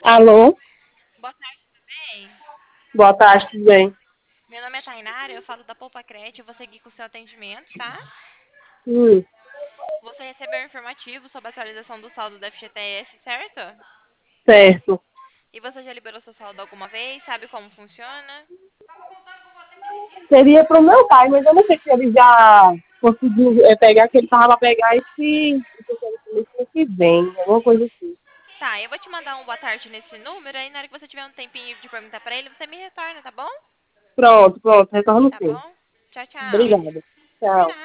Alô? Boa tarde, tudo bem? Boa tarde, tudo bem? Meu nome é Tainara, eu falo da Poupa Crédito, eu vou seguir com o seu atendimento, tá? Hum, Você recebeu um informativo sobre a atualização do saldo do FGTS, certo? certo. E você já liberou seu saldo alguma vez? Sabe como funciona? Seria pro meu pai, mas eu não sei se ele já conseguiu pegar, que ele tava pra pegar esse mês que vem, alguma coisa assim. Tá, eu vou te mandar um boa tarde nesse número, aí na hora que você tiver um tempinho de perguntar pra ele, você me retorna, tá bom? Pronto, retorno Tá sim. bom? Tchau, tchau. Obrigada. Por Tchau. nada.